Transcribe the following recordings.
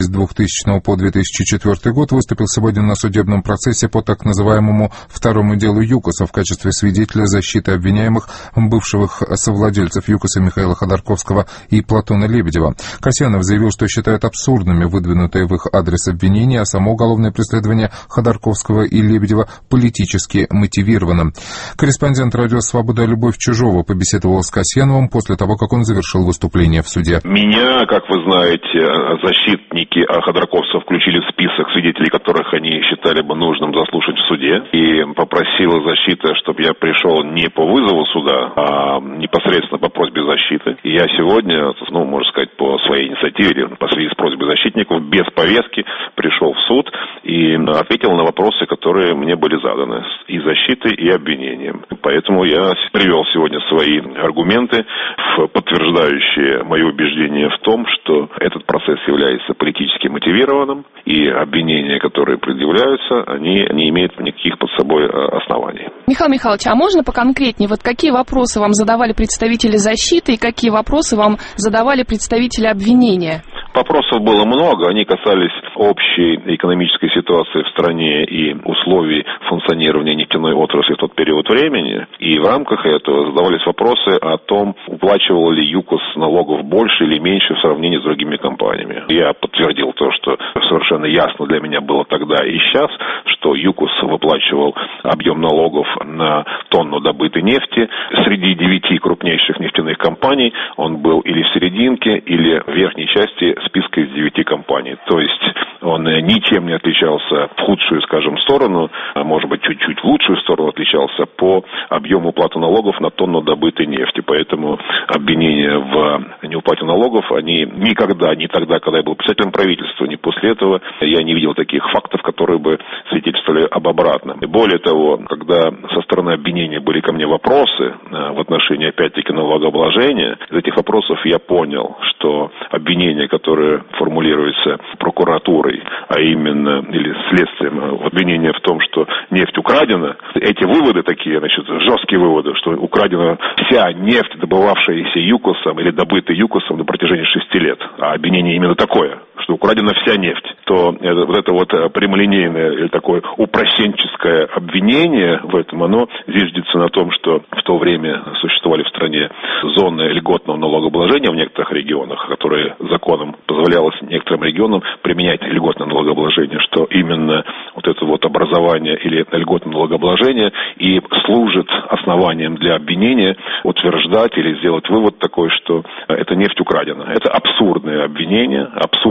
с 2000 по 2004 год, выступил сегодня на судебном процессе по так называемому второму делу ЮКОСа в качестве свидетеля защиты обвиняемых бывших совладельцев ЮКОСа Михаила Ходорковского и Платона Лебедева. Касьянов заявил, что считает абсурдными выдвинутые в их адрес обвинения, а само уголовное преследование Ходорковского и Лебедева политически мотивировано. Корреспондент «Радио Свобода» Любовь Чижова побеседовала с Касьяновым после того, как он завершил выступление в суде. Меня, как вы знаете, защитники Ходорковцева включили в список свидетелей, которых они считали бы нужным заслушать в суде, и попросила защита, чтобы я пришел не по вызову суда, а непосредственно по просьбе защиты. И я сегодня, можно сказать, по своей инициативе, по связи с просьбой защитников, без повестки пришел в суд и ответил на вопросы, которые мне были заданы и защитой, и обвинением. Поэтому я привел сегодня свои аргументы, подтверждающие мое убеждение в том, что этот процесс является политически мотивированным, и обвинения, которые предъявляются, они не имеют никаких под собой оснований. Михаил Михайлович, а можно поконкретнее? Вот какие вопросы вам задавали представители защиты и какие вопросы вам задавали представители обвинения? Вопросов было много, они касались общей экономической ситуации в стране и условий функционирования нефтяной отрасли в тот период времени. И в рамках этого задавались вопросы о том, уплачивал ли ЮКОС налогов больше или меньше в сравнении с другими компаниями. Я подтвердил то, что совершенно ясно для меня было тогда и сейчас, что ЮКОС выплачивал объем налогов на тонну добытой нефти. Среди 9 крупнейших нефтяных компаний он был или в серединке, или в верхней части списка из 9 компаний. То есть он ничем не отличался в худшую, скажем, сторону, а может быть чуть-чуть в лучшую сторону отличался по объему уплаты налогов на тонну добытой нефти. Поэтому обвинения в неуплате налогов, они никогда, ни тогда, когда я был председателем правительства, ни после этого, я не видел таких фактов, которые бы свидетельствовали об обратном. И более того, когда со стороны обвинения были ко мне вопросы в отношении, опять-таки, налогообложения, из этих вопросов я понял, что обвинения, которые формулируются прокуратурой, а именно, или следствием, обвинение в том, что нефть украдена, эти выводы такие, жесткие выводы, что украдена вся нефть, добывавшаяся ЮКОСом или добытая ЮКОСом на протяжении 6 лет, а обвинение именно такое, что украдена вся нефть, то это прямолинейное или такое упрощенческое обвинение в этом, оно зиждется на том, что в то время существовали в стране зоны льготного налогообложения в некоторых регионах, которые законом позволялось некоторым регионам применять льготное налогообложение, что именно это образование или льготное налогообложение и служит основанием для обвинения утверждать или сделать вывод такой, что эта нефть украдена. Это абсурдное обвинение,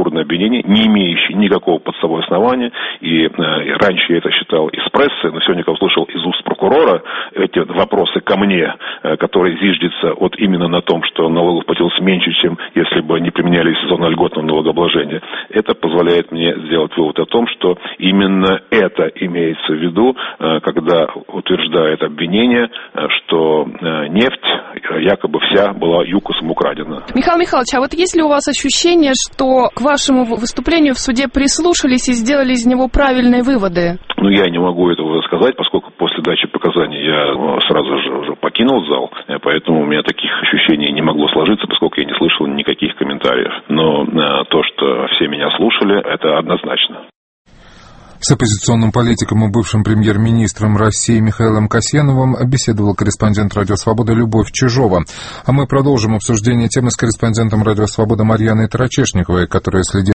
не имеющее никакого под собой основания, и раньше я это считал из прессы, но сегодня я услышал из уст прокурора эти вопросы ко мне, которые зиждется именно на том, что налогов платилось меньше, чем если бы не применялись зоны льготного налогообложения. Это позволяет мне сделать вывод о том, что именно это имеется в виду, когда утверждает обвинение, что нефть якобы вся была ЮКОСом украдена. Михаил Михайлович, а есть ли у вас ощущение, что к вашему выступлению в суде прислушались и сделали из него правильные выводы? Я не могу этого сказать, поскольку после дачи показаний я сразу же уже покинул зал, поэтому у меня таких ощущений не могло сложиться, поскольку я не слышал никаких комментариев. Но то, что все меня слушали, это однозначно. С оппозиционным политиком и бывшим премьер-министром России Михаилом Касьяновым беседовал корреспондент «Радио Свобода» Любовь Чижова. А мы продолжим обсуждение темы с корреспондентом «Радио Свобода» Марьяной Тарачешниковой, которая следит